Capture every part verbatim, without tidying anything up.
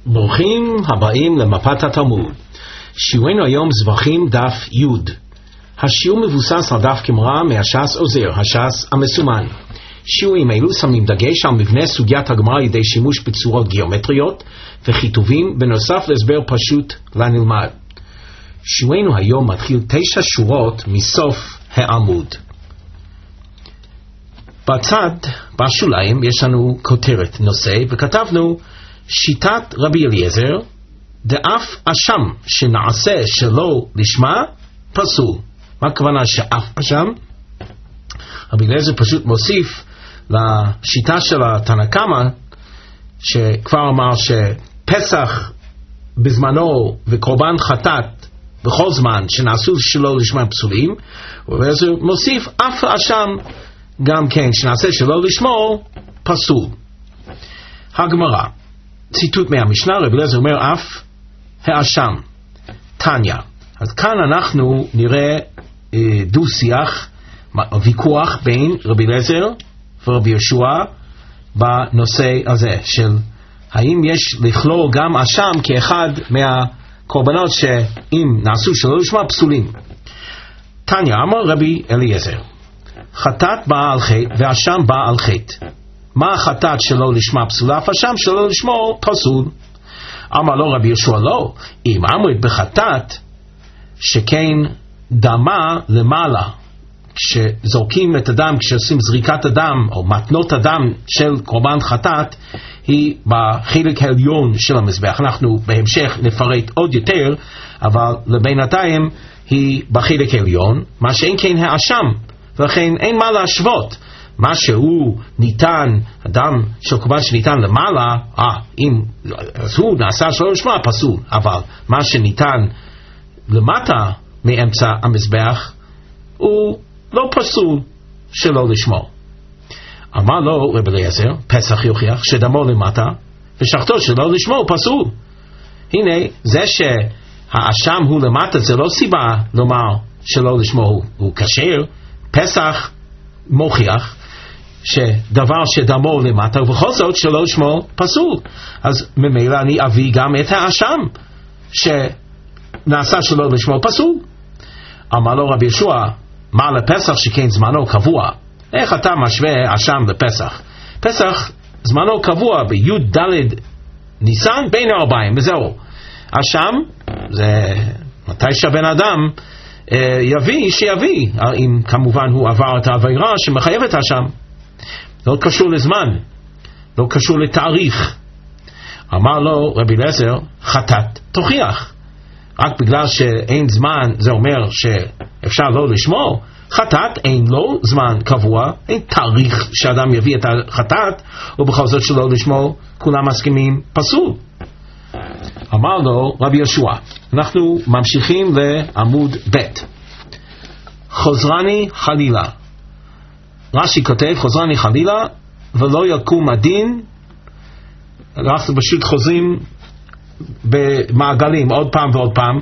ברוכים הבאים למפת התלמוד. שיעורנו היום זבחים דף י'. השיעור מבוסס על דף גמרא מהש"ס עוזר, הש"ס המסומן. שיעורים אלו שמים דגש על מבנה סוגיית הגמרא על ידי שימוש בצורות גיאומטריות וכיתובים בנוסף להסבר פשוט לנלמד. שיעורנו היום מתחיל תשע שורות מסוף העמוד. בצד, בשוליים, יש לנו כותרת נושא, וכתבנו שיטת רבי אליעזר, דאף אשם שנעשה שלא לשמה פסול. מה הכוונה שאף אשם? רבי אליעזר פשוט מוסיף לשיטה של התנא קמא, שכבר אמר שפסח בזמנו וקורבן חטאת בכל זמן שנעשו שלא לשמה פסולים, רבי אליעזר מוסיף אף אשם גם כן שנעשה שלא לשמו פסול. הגמרא, ציטוט מהמשנה, רבי אליעזר אומר אף האשם תניא. אז כאן אנחנו נראה אה, דו שיח, ויכוח בין רבי אליעזר ורבי יהושע בנושא הזה של האם יש לכלול גם אשם כאחד מהקורבנות שאם נעשו שלא לשמה פסולים. תניא אמר רבי אליעזר, חטאת באה על חטא ואשם באה על חטא. מה החטאת שלא לשמה פסולה? אף אשם שלא לשמו פסול. אמר לו רבי יהושע לא, אם אמרת בחטאת שכן דמה למעלה, כשזורקים את הדם, כשעושים זריקת הדם או מתנות הדם של קורבן חטאת, היא בחלק העליון של המזבח. אנחנו בהמשך נפרט עוד יותר, אבל לבינתיים היא בחלק העליון, מה שאין כן האשם, ולכן אין מה להשוות. מה שהוא ניתן, הדם של קורבן שניתן למעלה, אה, אם, אז הוא נעשה שלא לשמה פסול, אבל מה שניתן למטה מאמצע המזבח, הוא לא פסול שלא לשמו. אמר לו רבי אליעזר, פסח יוכיח שדמו למטה, ושחטו שלא לשמו פסול. הנה, זה שהאשם הוא למטה, זה לא סיבה לומר שלא לשמו הוא, הוא כשר. פסח מוכיח שדבר שדמו למטה ובכל זאת שלא לשמו פסול. אז ממילא אני אביא גם את האשם שנעשה שלא לשמו פסול. אמר לו רבי יהושע, מה לפסח שכן זמנו קבוע? איך אתה משווה אשם לפסח? פסח זמנו קבוע בי' ד' ניסן בין הארבעים, וזהו. אשם זה מתי שהבן אדם יביא, שיביא, אם כמובן הוא עבר את העבירה שמחייבת אשם. לא קשור לזמן, לא קשור לתאריך. אמר לו רבי אליעזר, חטאת תוכיח. רק בגלל שאין זמן זה אומר שאפשר לא לשמור. חטאת אין לו זמן קבוע, אין תאריך שאדם יביא את החטאת, ובכל זאת שלא לשמור כולם מסכימים פסול. אמר לו רבי יהושע, אנחנו ממשיכים לעמוד ב'. חוזרני חלילה. רש"י כותב חוזרני חלילה ולא יקום הדין. אנחנו פשוט חוזרים במעגלים עוד פעם ועוד פעם.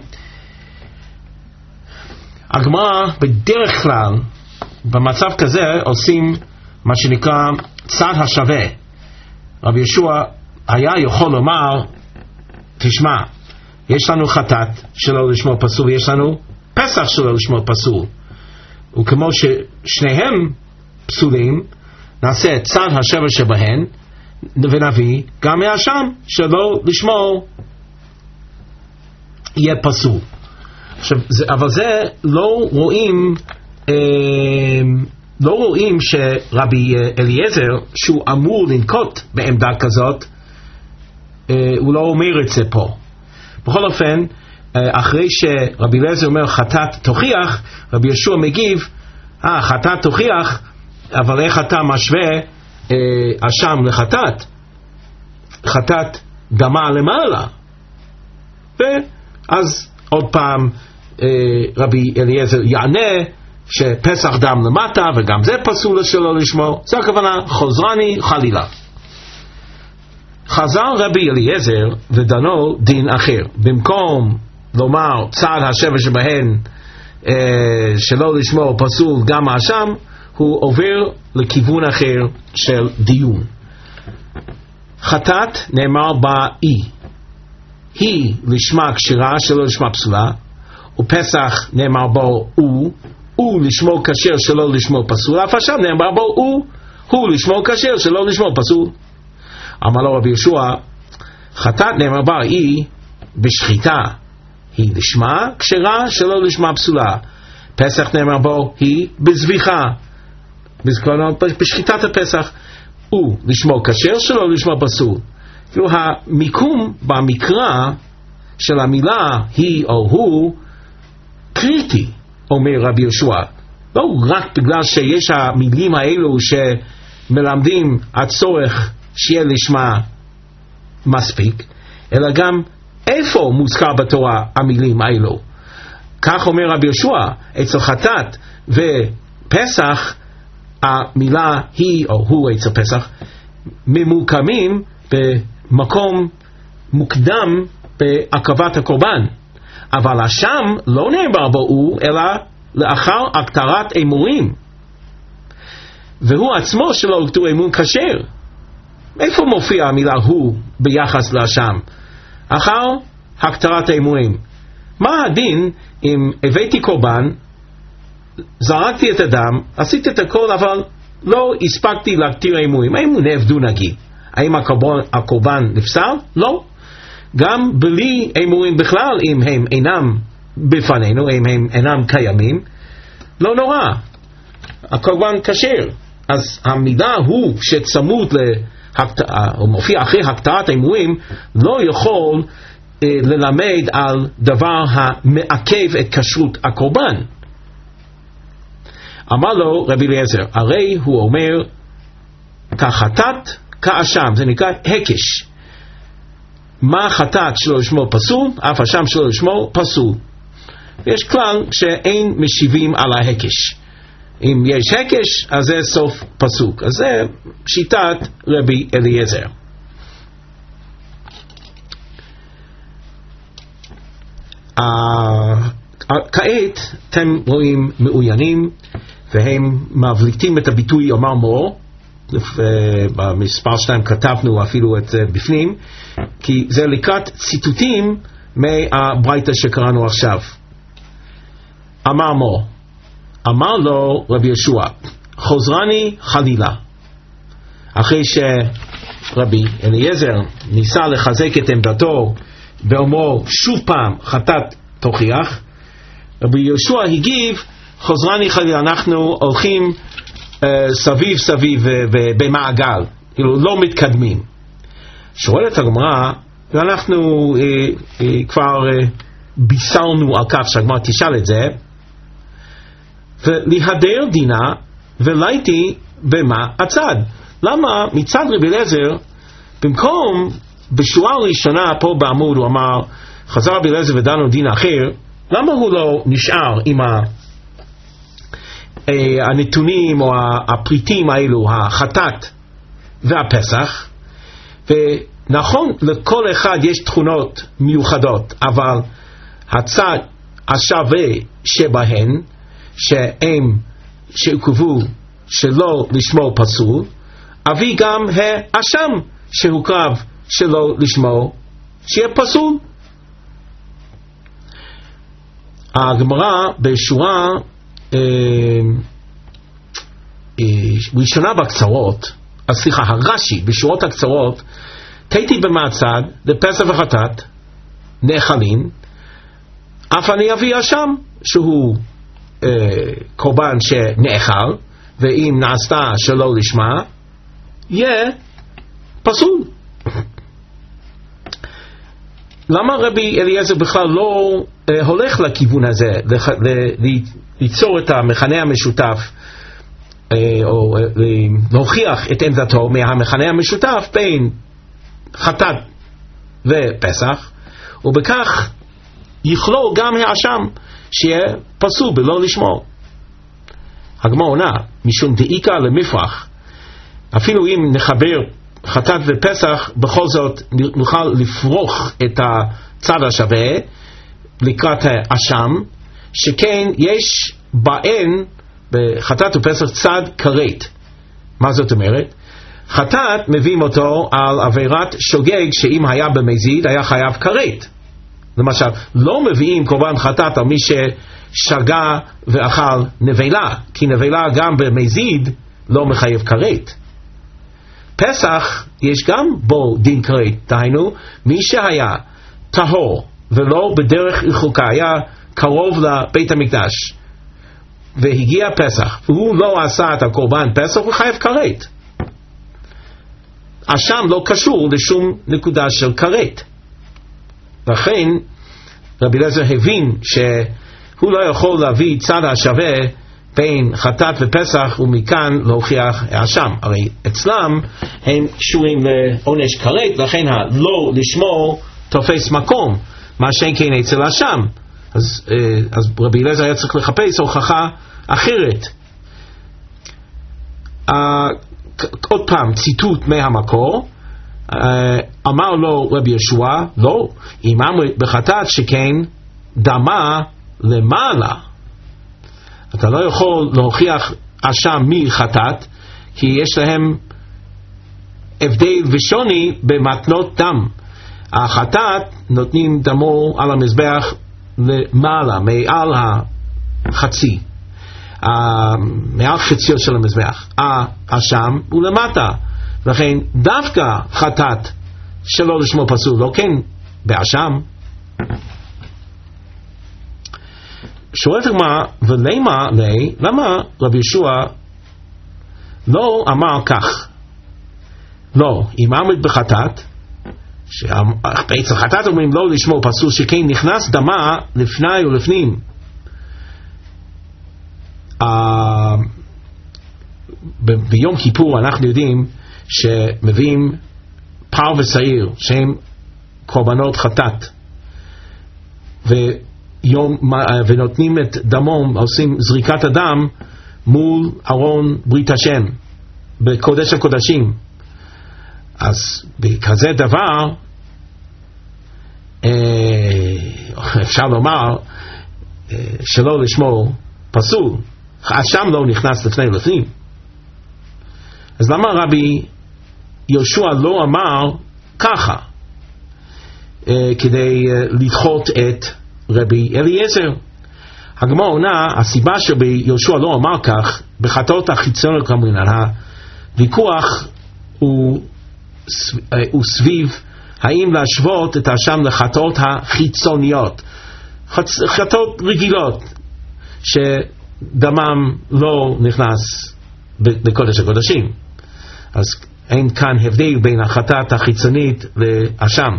הגמרא בדרך כלל במצב כזה עושים מה שנקרא צד השווה. רבי יהושע היה יכול לומר, תשמע, יש לנו חטאת שלא לשמו פסול ויש לנו פסח שלא לשמו פסול, וכמו ששניהם פסולים נעשה צד השווה שבהן ונביא גם מהאשם שלא לשמו יהיה פסול. עכשיו, זה, אבל זה לא רואים אה, לא רואים שרבי אליעזר שהוא אמור לנקוט בעמדה כזאת, אה, הוא לא אומר את זה פה. בכל אופן, אחרי שרבי אליעזר אומר חטאת תוכיח, רבי יהושע מגיב, אה, חטאת תוכיח, אבל איך אתה משווה אה, אשם לחטאת? חטאת דמה למעלה. ואז עוד פעם אה, רבי אליעזר יענה שפסח דם למטה וגם זה פסול שלא לשמו. זה הכוונה חוזרני חלילה. חזר רבי אליעזר ודנו דין אחר. במקום לומר צד השווה שבהן אה, שלא לשמו פסול גם האשם, הוא עובר לכיוון אחר של דיון. חטאת נאמר באי, היא לשמה כשרה שלא לשמה פסולה, ופסח נאמר בו הוא, הוא לשמו כשר שלא לשמו פסול, אף השם נאמר בו הוא, הוא לשמו כשר שלא לשמו פסול. אמר לו רבי יהושע, חטאת נאמר בה היא בשחיטה, היא לשמה כשרה שלא לשמה פסולה. פסח נאמר בו היא בזביחה, בשחיטת הפסח, הוא לשמו כשר שלא לשמו פסול. כאילו המיקום במקרא של המילה היא או הוא קריטי, אומר רבי יהושע, לא רק בגלל שיש המילים האלו שמלמדים הצורך שיהיה לשמה מספיק, אלא גם איפה מוזכר בתורה המילים האלו. כך אומר רבי יהושע, אצל חטאת ופסח המילה היא או הוא אצל פסח ממוקמים במקום מוקדם בהקרבת הקורבן, אבל השם לא נאמר בו הוא אלא לאחר הכתרת אמורים, והוא עצמו שלא הוקטו אמון כשר. איפה מופיע המילה הוא ביחס להשם? אחר הכתרת האמורים. מה הדין אם הבאתי קורבן, זרקתי את הדם, עשיתי את הכל, אבל לא הספקתי להקטיר האמורים? האם הוא נאבדו נגיד? האם הקורבן, הקורבן נפסל? לא. גם בלי אמורים בכלל, אם הם אינם בפנינו, אם הם אינם קיימים, לא נורא, הקורבן כשר. אז המילה הוא שצמוד להקטרה, או מופיע אחרי הכתרת האמורים, לא יכול אה, ללמד על דבר המעכב את כשרות הקורבן. אמר לו רבי אליעזר, הרי הוא אומר כחטאת כאשם, זה נקרא הקש. מה חטאת שלא לשמו פסול, אף אשם שלא לשמו פסול. יש כלל שאין משיבים על ההקש. אם יש הקש, אז זה סוף פסוק. אז זה שיטת רבי אליעזר. כעת אתם רואים מעוינים, והם מבליטים את הביטוי אמר מור. במספר שתיים כתבנו אפילו את זה בפנים, כי זה לקראת ציטוטים מהברייתא שקראנו עכשיו. אמר מור, אמר לו רבי יהושע, חוזרני חלילה. אחרי שרבי אליעזר ניסה לחזק את עמדתו ואומר שוב פעם חטאת תוכיח, רבי יהושע הגיב, חוזרני חלילה, אנחנו הולכים uh, סביב סביב במעגל, כאילו לא מתקדמים. שואלת הגמרא, ואנחנו uh, uh, כבר uh, בישרנו על כך שהגמרא תשאל את זה, ולהדר דינה ולייתי במה הצד. למה מצד רבי אליעזר, במקום בשורה הראשונה פה בעמוד הוא אמר חזר רבי אליעזר ודנו דין אחר, למה הוא לא נשאר עם ה, אה, הנתונים או הפריטים האלו, החטאת והפסח? ונכון, לכל אחד יש תכונות מיוחדות, אבל הצד השווה שבהן שהם שעוקבו שלא לשמו פסול, אבי גם האשם שהוקרב שלא לשמו שיהיה פסול. הגמרא בשורה אה, אה, ראשונה בקצרות, סליחה, הרש"י בשורות הקצרות, תיתי במעצד לפסח וחטאת נאכלים, אף אני אביא אשם שהוא אה, קורבן שנאכל, ואם נעשתה שלא לשמה יהיה פסול. למה רבי אליעזר בכלל לא אה, הולך לכיוון הזה, לח, ל, ל, ליצור את המכנה המשותף, אה, או אה, להוכיח את עמדתו מהמכנה המשותף בין חטאת ופסח, ובכך יכלול גם האשם שיהיה פסול בלא לשמו? הגמרא עונה, משום דאיקה למפרח, אפילו אם נחבר חטאת ופסח, בכל זאת נוכל לפרוח את הצד השווה לקראת האשם, שכן יש בהן בחטאת ופסח צד כרת. מה זאת אומרת? חטאת מביאים אותו על עבירת שוגג, שאם היה במזיד היה חייב כרת. למשל, לא מביאים קורבן חטאת על מי ששגה ואכל נבלה, כי נבלה גם במזיד לא מחייב כרת. פסח יש גם בו דין כרת, דהיינו מי שהיה טהור ולא בדרך רחוקה, היה קרוב לבית המקדש והגיע פסח והוא לא עשה את הקורבן פסח, הוא חייב כרת. אשם לא קשור לשום נקודה של כרת. לכן רבי אליעזר הבין שהוא לא יכול להביא צד השווה בין חטאת ופסח ומכאן להוכיח אשם. הרי אצלם הם קשורים לעונש כרת, לכן הלא לשמור תופס מקום, מה שאין כן אצל אשם. אז, אז רבי אליעזר היה צריך לחפש הוכחה אחרת. עוד פעם ציטוט מהמקור. אמר לו רבי יהושע, לא, אם אמר בחטאת שכן דמה למעלה. אתה לא יכול להוכיח אשם מחטאת, כי יש להם הבדל ושוני במתנות דם. החטאת נותנים דמו על המזבח למעלה, מעל החצי, מעל חציות של המזבח. האשם הוא למטה, לכן דווקא חטאת שלא לשמו פסול, לא כן באשם. שואלת הגמרא, ולמה לי, למה רבי יהושע לא אמר כך? לא, אם עמד בחטאת, שבעצם חטאת אומרים לא לשמו פסול, שכן נכנס דמה לפני ולפנים. Uh, ב- ביום כיפור אנחנו יודעים שמביאים פר ושעיר שהם קורבנות חטאת, ויום, ונותנים את דמם, עושים זריקת הדם מול ארון ברית השם בקודש הקודשים. אז בכזה דבר אפשר לומר שלא לשמו פסול, אשם לא נכנס לפני ולפנים. אז למה רבי יהושע לא אמר ככה כדי לדחות את רבי אליעזר? הגמרא עונה, הסיבה שרבי יהושע לא אמר כך בחטאות החיצוניות, כמובן הוויכוח הוא, הוא סביב האם להשוות את האשם לחטאות החיצוניות, חטאות רגילות שדמם לא נכנס בקודש הקודשים. אז אין כאן הבדל בין החטאת החיצונית לאשם.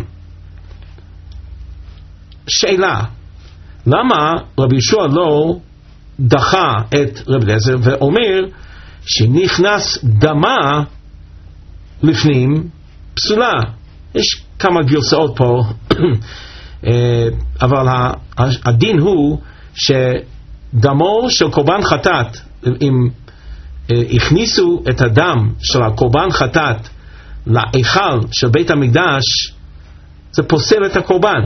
שאלה, למה רבי יהושע לא דחה את רבי אליעזר ואומר שנכנס דמה לפנים פסולה? יש כמה גרסאות פה, אבל הדין הוא שדמו של קורבן חטאת, אם הכניסו את הדם של הקורבן חטאת להיכל של בית המקדש, זה פוסל את הקורבן.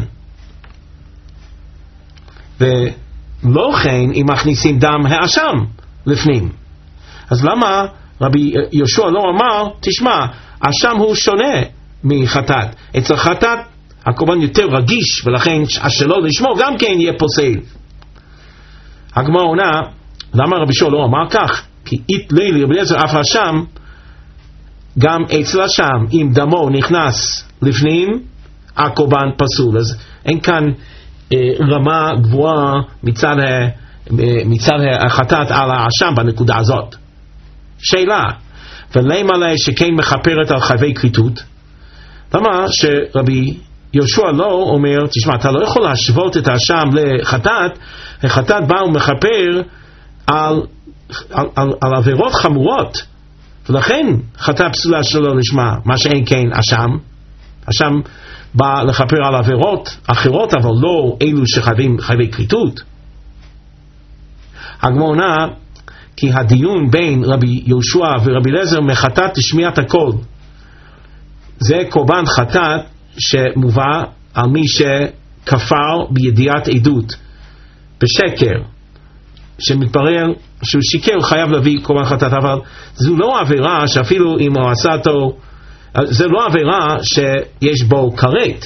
ולא כן אם מכניסים דם האשם לפנים. אז למה רבי יהושע לא אמר, תשמע, האשם הוא שונה מחטאת, אצל חטאת הקורבן יותר רגיש, ולכן השלא לשמו גם כן יהיה פוסל. הגמרא עונה, למה רבי יהושע לא אמר כך? כי אית לי לרבי אליעזר אף האשם, גם אצל האשם אם דמו נכנס לפנים הקורבן פסול. אז אין כאן אה, רמה גבוהה מצד, אה, מצד החטאת על האשם בנקודה הזאת. שאלה, ולמה לה שכן מכפרת על חייבי כריתות? למה שרבי יהושע לא אומר, תשמע, אתה לא יכול להשוות את האשם לחטאת, החטאת בא ומכפר על, על, על, על עבירות חמורות, ולכן חטאת פסולה שלא לשמה, מה שאין כן אשם. אשם בא לכפר על עבירות אחרות, אבל לא אלו שחייבים חייבי כריתות. הגמרא עונה, כי הדיון בין רבי יהושע ורבי אליעזר מחטאת לשמיעת הקול, זה קורבן חטאת שמובא על מי שכפר בידיעת עדות בשקר, שמתברר שהוא שיקר, הוא חייב להביא קורבן חטאת, אבל זו לא עבירה שאפילו אם הוא עשה אותו, זה לא עבירה שיש בו כרת.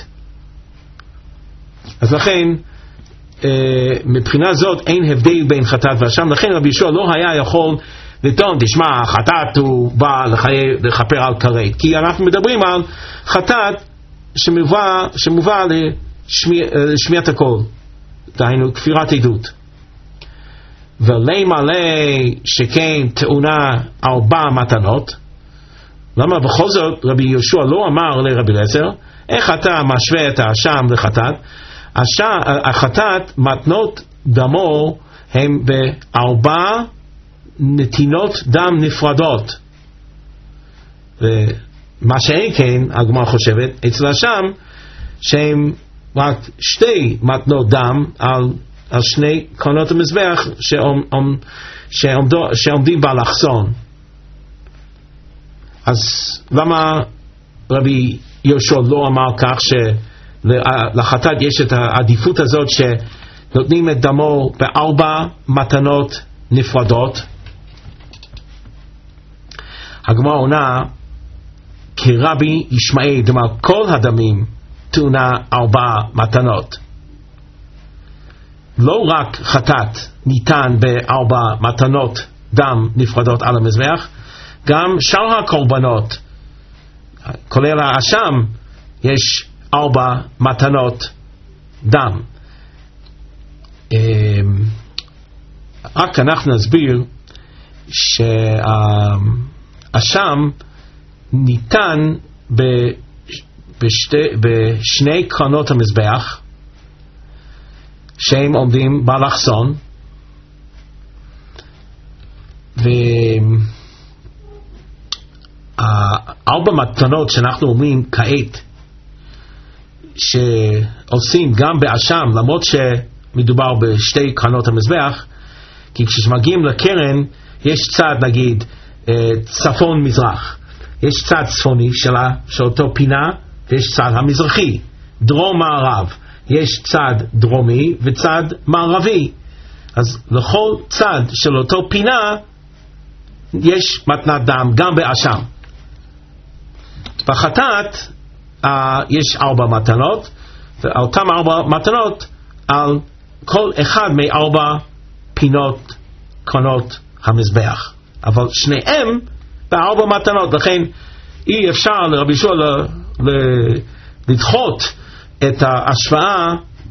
אז לכן מבחינה זאת אין הבדל בין חטאת ואשם. לכן רבי יהושע לא היה יכול לטעון, תשמע, חטאת הוא בא לכפר על כרת, כי אנחנו מדברים על חטאת שמובא, שמובא לשמיעת הקול, דהיינו כפירת עדות. ולמה לי שכן טעונה ארבע מתנות? למה בכל זאת רבי יהושע לא אמר לרבי אליעזר, איך אתה משווה את האשם לחטאת? החטאת, מתנות דמו הם בארבע נתינות דם נפרדות, ומה שאין כן הגמרא חושבת אצל האשם שהם רק שתי מתנות דם על, על שני קרנות המזבח שעומד, שעומד, שעומדים באלכסון. אז למה רבי יהושע לא אמר כך שלחטאת יש את העדיפות הזאת שנותנים את דמו בארבע מתנות נפרדות? הגמרא עונה, כרבי ישמעאל דאמר כל הדמים טעונה ארבע מתנות. לא רק חטאת ניתן בארבע מתנות דם נפרדות על המזבח, גם שאר הקורבנות, כולל האשם, יש ארבע מתנות דם. רק אנחנו נסביר שהאשם ניתן בשתי, בשני קרנות המזבח שהם עומדים באלכסון, וארבע מתנות שאנחנו אומרים כעת שעושים גם באשם, למרות שמדובר בשתי קרנות המזבח, כי כשמגיעים לקרן יש צד, נגיד צפון מזרח, יש צד צפוני שלה, של אותו פינה, ויש צד המזרחי, דרום מערב, יש צד דרומי וצד מערבי. אז לכל צד של אותו פינה יש מתנת דם גם באשם. בחטאת uh, יש ארבע מתנות, ואותן ארבע מתנות על כל אחד מארבע פינות קרנות המזבח, אבל שניהם בארבע מתנות. לכן אי אפשר לרבי יהושע לדחות את ההשוואה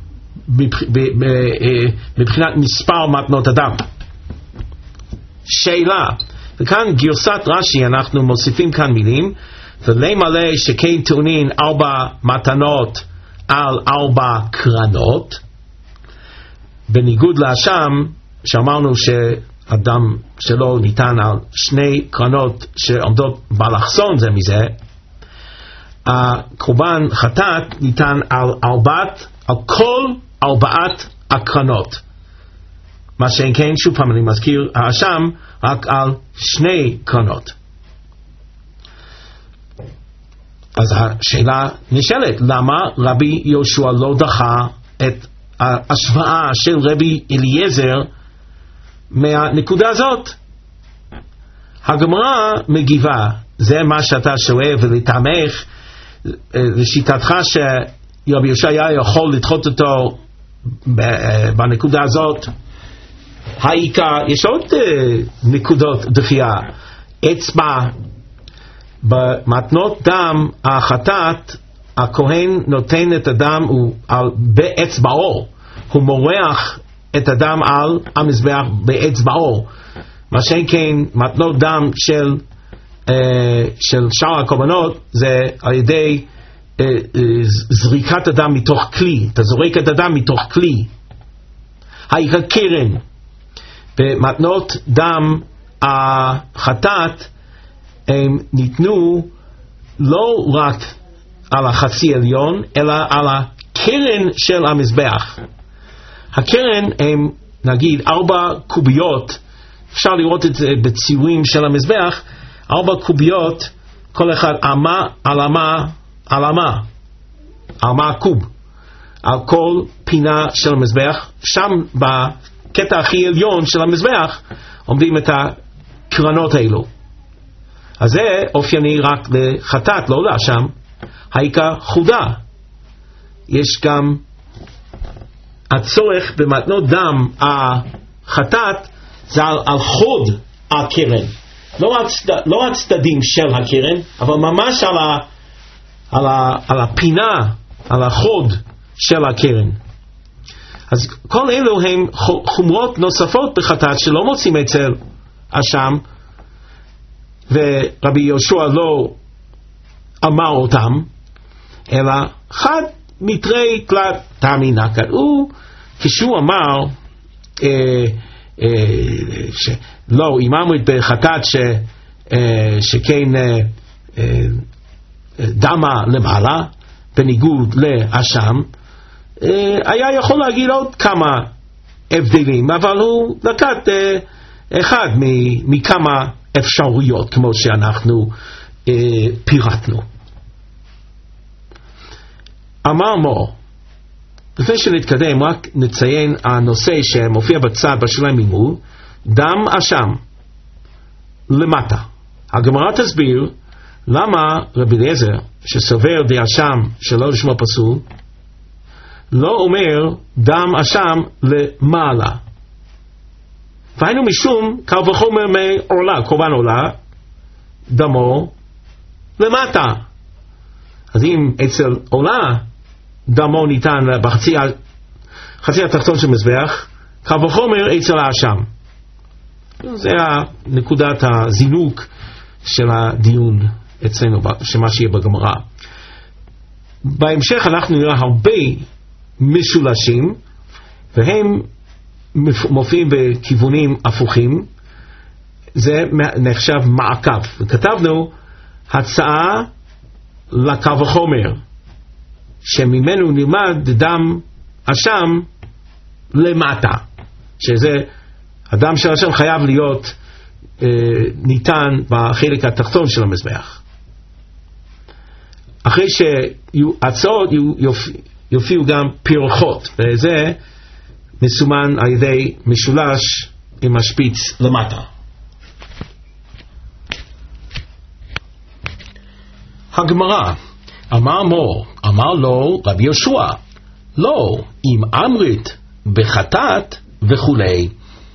מבחינת מספר מתנות הדם. שאלה, וכאן גרסת רש"י אנחנו מוסיפים כאן מילים, ולמה לי שכן טעונים ארבע מתנות על ארבע קרנות, בניגוד לאשם שאמרנו שהדם שלו ניתן על שני קרנות שעומדות באלכסון זה מזה, הקורבן חטאת ניתן על ארבעת, על כל ארבעת הקרנות. מה שאין כן, שוב פעם אני מזכיר, האשם רק על שני קרנות. אז השאלה נשאלת, למה רבי יהושע לא דחה את ההשוואה של רבי אליעזר מהנקודה הזאת? הגמרא מגיבה, זה מה שאתה שואל, ולתמך לשיטתך שרבי יהושע היה יכול לדחות אותו בנקודה הזאת. העיקר, יש עוד נקודות דחייה. אצבע, במתנות דם החטאת, הכהן נותן את הדם על באצבעו, הוא מורח את הדם על המזבח באצבעו. מה שאין כן מתנות דם של של שאר הקורבנות זה על ידי זריקת הדם מתוך כלי. אתה זורק את הדם מתוך כלי. העיקר קרן, במתנות דם החטאת הם ניתנו לא רק על החצי עליון אלא על הקרן של המזבח. הקרן הם נגיד ארבע קוביות, אפשר לראות את זה בציורים של המזבח, ארבע קוביות, כל אחד אמה על אמה על אמה, אמה קוב, על כל פינה של המזבח. שם בקטע הכי עליון של המזבח עומדים את הקרנות האלו. אז זה אופייני רק לחטאת, לא לאשם. העיקר חודה. יש גם הצורך במתנות דם החטאת זה על, על חוד הקרן, לא, הצד, לא הצדדים של הקרן, אבל ממש על, ה, על, ה, על הפינה, על החוד של הקרן. אז כל אלו הם חומרות נוספות בחטאת שלא מוצאים אצל אשם, ורבי יהושע לא אמר אותם, אלא חד מתרי תלת תמי נקד. הוא כשהוא אמר אה, אה, שלא איממות בחטאת ש, אה, שכן אה, אה, דמה למעלה בניגוד לאשם, אה, היה יכול להגיד עוד כמה הבדלים, אבל הוא נקט אה, אחד מכמה אפשרויות כמו שאנחנו אה, פירטנו. אמר מור, לפני שנתקדם רק נציין הנושא שמופיע בצד בשוליים ממול, דם אשם למטה. הגמרא תסביר למה רבי אליעזר שסובר די אשם שלא לשמו פסול לא אומר דם אשם למעלה. והיינו משום קל וחומר מעורלה, קורבן עולה, דמו למטה. אז אם אצל עולה דמו ניתן בחצי חצי התחתון של מזבח, קל וחומר אצל האשם. זה נקודת הזינוק של הדיון אצלנו, שמה שיהיה בגמרא. בהמשך אנחנו נראה הרבה משולשים, והם מופיעים בכיוונים הפוכים. זה נחשב מעקב, וכתבנו הצעה לקל וחומר שממנו נלמד דם אשם למטה, שזה הדם של אשם חייב להיות אה, ניתן בחלק התחתון של המזבח. אחרי שהצעות יופיע, יופיעו גם פירוחות, וזה מסומן על ידי משולש עם השפיץ למטה. הגמרא, אמר מור, אמר לו רבי יהושע, לא, אם אמרית בחטאת וכולי.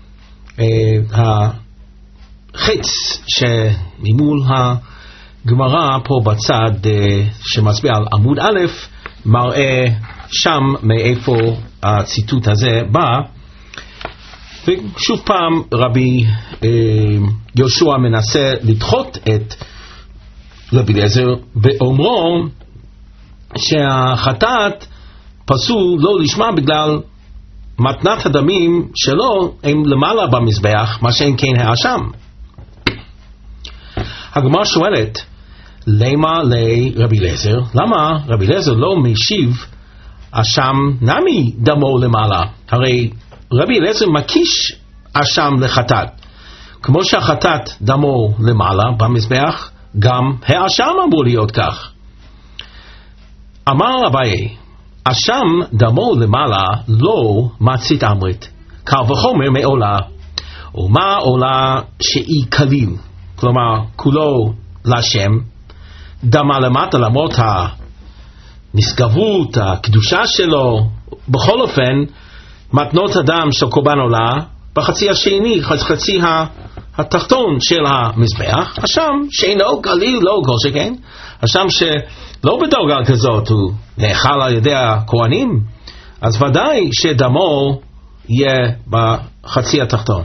החץ שממול הגמרא פה בצד שמצביע על עמוד א' מראה שם מאיפה הציטוט הזה בא. ושוב פעם רבי יהושע מנסה לדחות את רבי אליעזר באומרו שהחטאת פסול לא לשמה בגלל מתנת הדמים שלו הם למעלה במזבח, מה שאין כן האשם. הגמרא שואלת, למה לרבי אליעזר? למה רבי אליעזר לא משיב אשם נמי דמו למעלה? הרי רבי אליעזר מקיש אשם לחטאת. כמו שהחטאת דמו למעלה במזבח, גם האשם אמור להיות כך. אמר אביי, אשם דמו למעלה לא מצית אמרית, קל וחומר מעולה. ומה עולה שהיא כליל, כלומר כולו לשם, דמה למטה למרות הנשגבות, הקדושה שלו. בכל אופן, מתנות הדם של קורבן עולה בחצי השני, חצי התחתון של המזבח, אשם שאינו כליל, לא כל שכן, אשם שלא בדרגה כזאת הוא נאכל על ידי הכהנים, אז ודאי שדמו יהיה בחצי התחתון.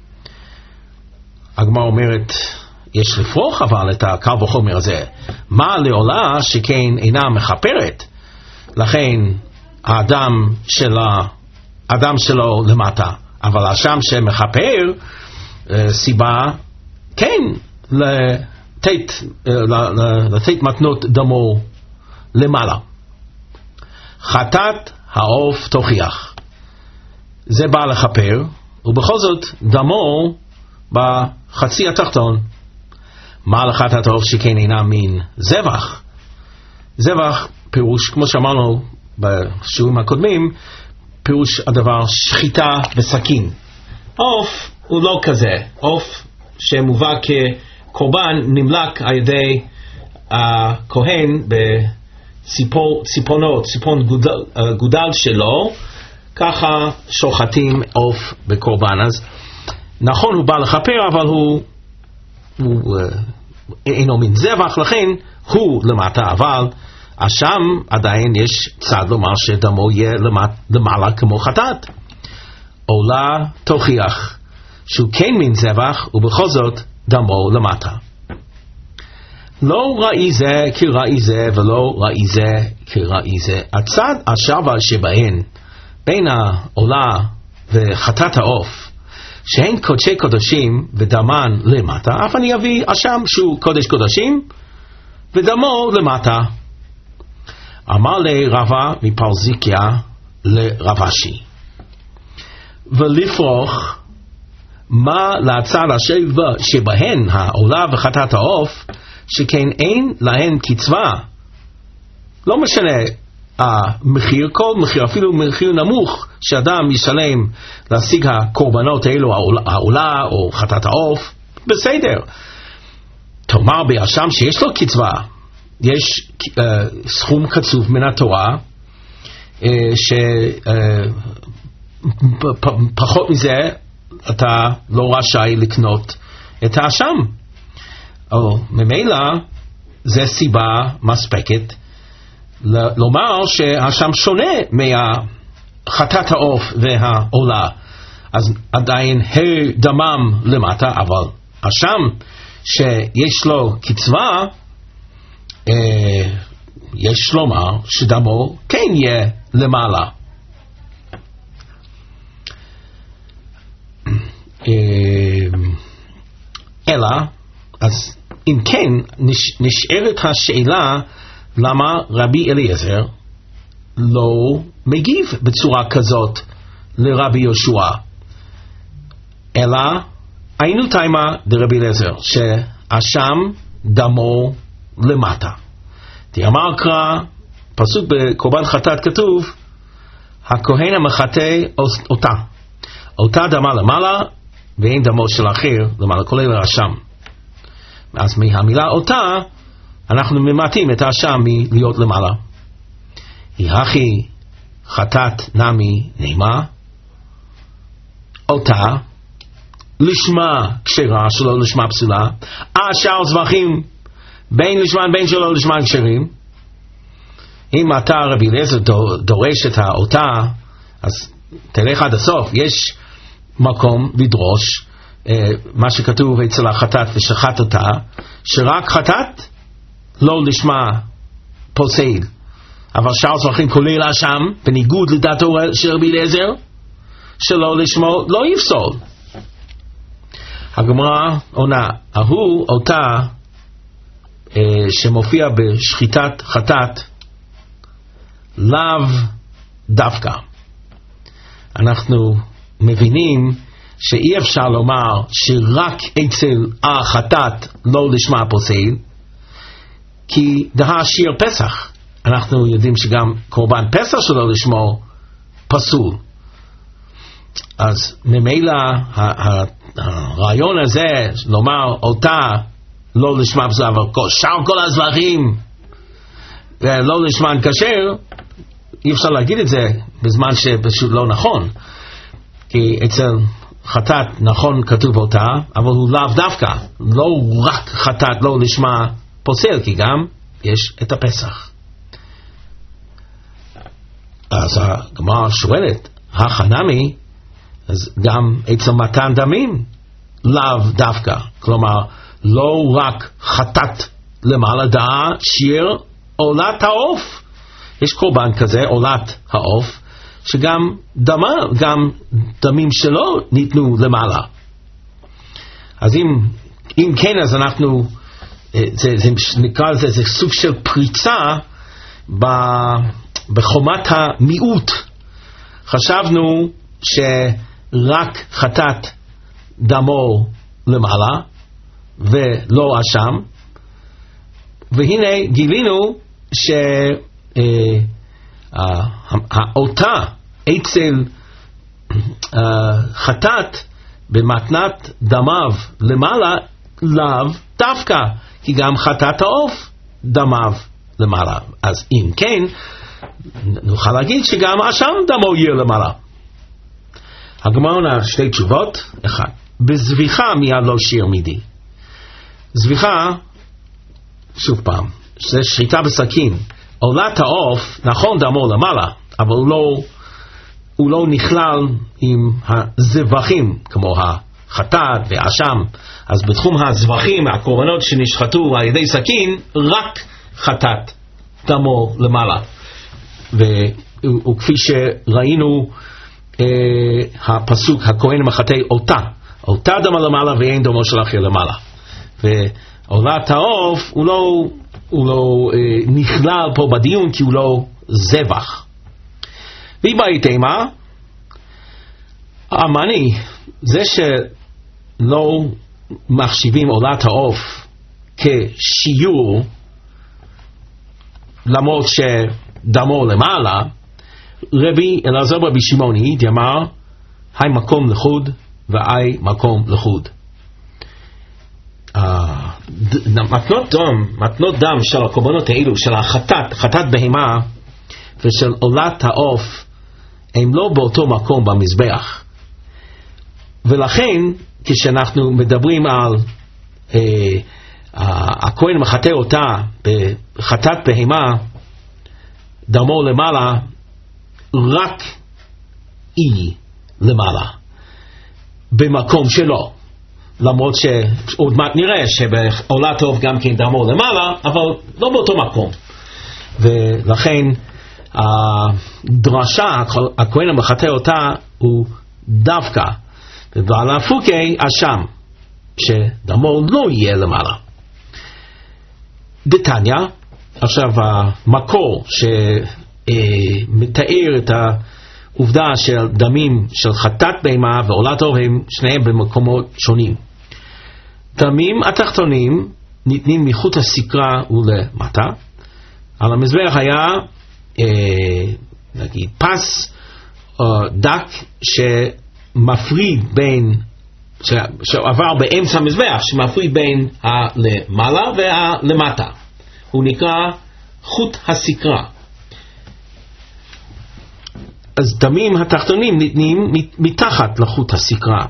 הגמרא אומרת, יש לפרוח אבל את הקל וחומר הזה, מה לעולה שכן אינה מחפרת, לכן האדם שלה, האדם שלו למטה, אבל האשם שמחפר, סיבה כן לתת, לתת מתנות דמו למעלה. חטאת העוף תוכיח, זה בא לחפר, ובכל זאת דמו בחצי התחתון. מה לחטאת העוף שכן אינה מין זבח? זבח פירוש, כמו שאמרנו בשיעורים הקודמים, פירוש הדבר שחיטה בסכין. עוף הוא לא כזה. עוף שמובא כקורבן נמלק על ידי הכהן בציפונות, ציפון גודל, גודל שלו, ככה שוחטים עוף בקורבן. אז נכון הוא בא לכפר, אבל הוא, הוא אינו מין זבח, לכן הוא למטה, אבל אשם עדיין יש צד לומר שדמו יהיה למעלה כמו חטאת. עולה תוכיח שהוא כן מין זבח ובכל זאת דמו למטה. לא ראי זה כראי זה ולא ראי זה כראי זה. הצד השווה שבהן בין העולה וחטאת העוף שהן קודשי קודשים ודמן למטה, אף אני אביא אשם שהוא קודש קודשים ודמו למטה. אמר לרבה מפרזיקיה לרבשי, ולפרוך מה לצד השווה שבהן העולה וחטאת העוף, שכן אין להן קצבה, לא משנה המחיר, כל מחיר, אפילו מחיר נמוך שאדם ישלם להשיג הקורבנות האלו, העולה או חטאת העוף, בסדר. תאמר באשם שיש לו קצבה, יש uh, סכום קצוב מן התורה, uh, שפחות uh, מזה אתה לא רשאי לקנות את האשם. או ממילא זה סיבה מספקת לומר שהאשם שונה מהחטאת העוף והעולה, אז עדיין דמם למטה, אבל אשם שיש לו קצבה, אה, יש לומר שדמו כן יהיה למעלה. אה, אלא אז אם כן נש, נשארת השאלה למה רבי אליעזר לא מגיב בצורה כזאת לרבי יהושע, אלא היינו תימה דרבי אליעזר שאשם דמו למטה. תאמר קרא פסוק בקורבן חטאת כתוב הכהן המחטא אותה אותה דמה למעלה ואין דמו של אחר למעלה, כולל האשם. אז מהמילה אותה אנחנו ממעטים את האשם מלהיות למעלה. יחי חטאת נמי נעימה אותה לשמה כשרה שלא לשמה פסולה, השאר זבחים בין לשמה בין שלא לשמה כשרים. אם אתה רבי אליעזר דורש את האותה, אז תלך עד הסוף. יש מקום לדרוש מה שכתוב אצל החטאת ושחט אותה, שרק חטאת לא לשמה פוסל, אבל שאר זבחים כולל האשם בניגוד לדעתו של רבי אליעזר שלא לשמו לא יפסול. הגמרא עונה, ההוא אותה אה, שמופיע בשחיטת חטאת לאו דווקא. אנחנו מבינים שאי אפשר לומר שרק אצל החטאת לא לשמה פוסל, כי דה שיר פסח אנחנו יודעים שגם קורבן פסח שלא לשמו פסול. אז ממילא הרעיון הזה לומר אותה לא לשמה פסול, אבל שאר כל הזבחים לא לשמה כשר, אי אפשר להגיד את זה בזמן שפשוט לא נכון, כי אצל חטאת נכון כתוב אותה, אבל הוא לאו דווקא, לא רק חטאת לא לשמה פוסל, כי גם יש את הפסח. אז הגמרא שואלת, החנמי, אז גם אצל מתן דמים לאו דווקא, כלומר לא רק חטאת למעלה דעה שיר עולת העוף, יש קורבן כזה עולת העוף שגם דמה, גם דמים שלו ניתנו למעלה. אז אם, אם כן, אז אנחנו זה, זה נקרא לזה, זה סוג של פריצה ב, בחומת המיעוט. חשבנו שרק חטאת דמו למעלה ולא אשם, והנה גילינו שהאותה אצל חטאת במתנת דמיו למעלה לאו דווקא, כי גם חטאת העוף דמיו למעלה. אז אם כן, נוכל להגיד שגם אשם דמו יהיה למעלה. הגמרא עונה שתי תשובות. אחד, בזביחה מיד לא שיר מידי. זביחה, שוב פעם, זה שחיטה בסכין. עולת העוף, נכון דמו למעלה, אבל הוא לא, הוא לא נכלל עם הזבחים, כמו החטאת והאשם. אז בתחום הזבחים, הקורבנות שנשחטו על ידי סכין, רק חטאת דמו למעלה. וכפי שראינו, אה, הפסוק, הכהן מחטא אותה, אותה דמה למעלה ואין דמו של אחר למעלה. ועולת העוף הוא לא, הוא לא אה, נכלל פה בדיון, כי הוא לא זבח. והיא בית אימה, אמני, זה שלא מחשיבים עולת העוף כשיעור, למרות שדמו למעלה, רבי אלעזר רבי שמעוני אמר, היי מקום לחוד והי מקום לחוד. מתנות דם, מתנות דם של הקורבנות האלו, של החטאת, חטאת בהמה ושל עולת העוף, הם לא באותו מקום במזבח. ולכן כשאנחנו מדברים על אה, הכהן מחטא אותה בחטאת בהמה, דמו למעלה, רק היא למעלה במקום שלו, למרות שעוד מעט נראה שבעולת העוף גם כן דמו למעלה, אבל לא באותו מקום. ולכן הדרשה, הכהן המחטא אותה הוא דווקא ובעל הפוקי אשם, שדמו לא יהיה למעלה. דתניא, עכשיו המקור שמתאר את העובדה של דמים של חטאת בהמה ועולת העוף הם שניהם במקומות שונים. דמים התחתונים ניתנים מחוט הסקרה ולמטה. על המזבח היה אה, נגיד פס אה, דק שמפריד בין, ש, שעבר באמצע המזבח, שמפריד בין הלמעלה והלמטה. הוא נקרא חוט הסקרה. אז דמים התחתונים ניתנים מתחת לחוט הסקרה,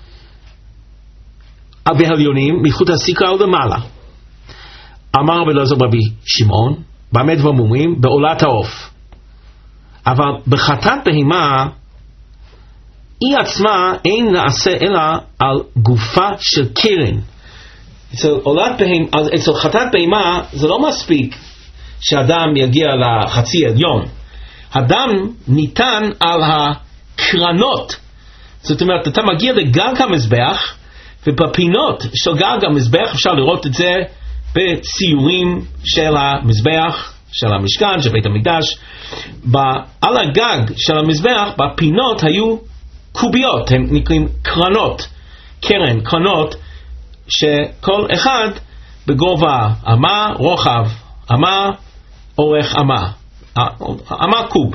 והעליונים מחוט הסקרה ולמעלה. אמר רבי אלעזר רבי שמעון, במה דברים אומרים? בעולת העוף. אבל בחטאת בהמה היא עצמה אין נעשה אלא על גופה של קרן. אצל, בהמה, אצל חטאת בהמה זה לא מספיק שהדם יגיע לחצי עליון. הדם ניתן על הקרנות. זאת אומרת, אתה מגיע לגג המזבח, ובפינות של גג המזבח אפשר לראות את זה בציורים של המזבח, של המשכן, של בית המקדש. על הגג של המזבח, בפינות היו קוביות, הם נקראים קרנות, קרן, קרנות, שכל אחד בגובה אמה, רוחב אמה, אורך אמה, אמה קוב.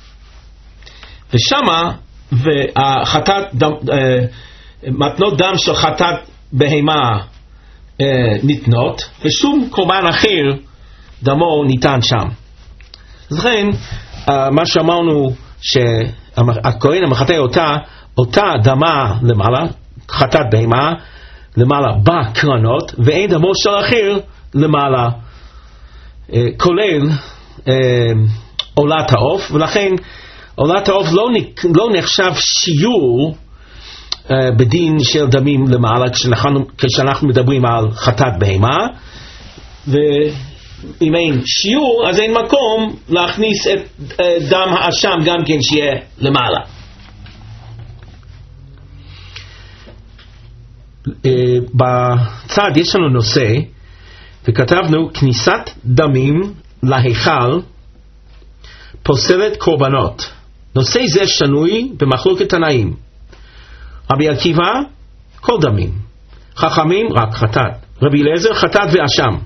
ושמה, והחטאת, מתנות דם של חטאת בהמה ניתנות, ושום קורבן אחר דמו ניתן שם. אז לכן, מה שאמרנו, שהכהן המחטא אותה, אותה דמה למעלה, חטאת בהמה, למעלה בקרנות, ואין דמו של אחר למעלה, כולל עולת העוף. ולכן עולת העוף לא, לא נחשב שיעור בדין של דמים למעלה כשאנחנו, כשאנחנו מדברים על חטאת בהמה, ואם אין שיעור אז אין מקום להכניס את דם האשם גם כן שיהיה למעלה. בצד יש לנו נושא, וכתבנו כניסת דמים להיכל פוסלת קורבנות. נושא זה שנוי במחלוקת תנאים. רבי עקיבא כל דמים, חכמים רק חטאת, רבי אליעזר חטאת ואשם.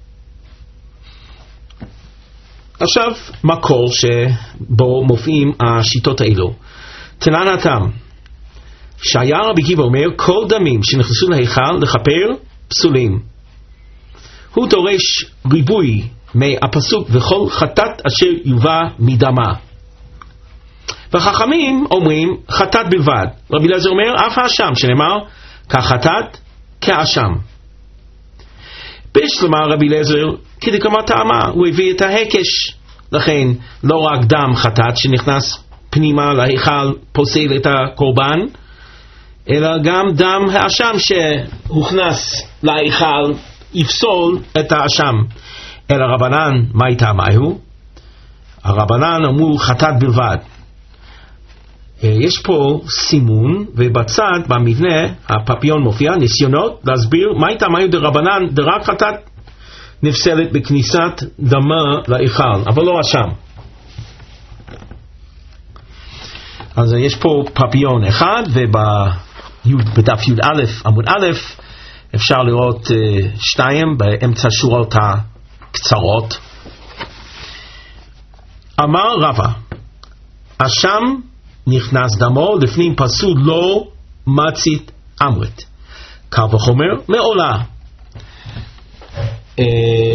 עכשיו מקור שבו מופיעים השיטות האלו. תנן התם, שהיה רבי עקיבא אומר, כל דמים שנכנסו להיכל לכפר פסולים. הוא דורש ריבוי מהפסוק וכל חטאת אשר יובא מדמה. והחכמים אומרים חטאת בלבד. רבי אליעזר אומר אף האשם, שנאמר כחטאת כאשם. בשלמה רבי אליעזר כדקאמר טעמה, הוא הביא את ההקש, לכן לא רק דם חטאת שנכנס פנימה להיכל פוסל את הקורבן, אלא גם דם האשם שהוכנס להיכל יפסול את האשם. אלא רבנן מה איתה מהו? הרבנן אמרו חטאת בלבד. יש פה סימון, ובצד במבנה הפפיון מופיע ניסיונות להסביר מה איתה מהו דרבנן דרק חטאת נפסלת בכניסת דמה להיכל, אבל לא אשם. אז יש פה פפיון אחד, ובדף י' א' עמוד א' אפשר לראות uh, שתיים באמצע שורות הקצרות. אמר רבא, אשם נכנס דמו לפנים פסול לא מצית אמרת, קל וחומר מעולה. uh,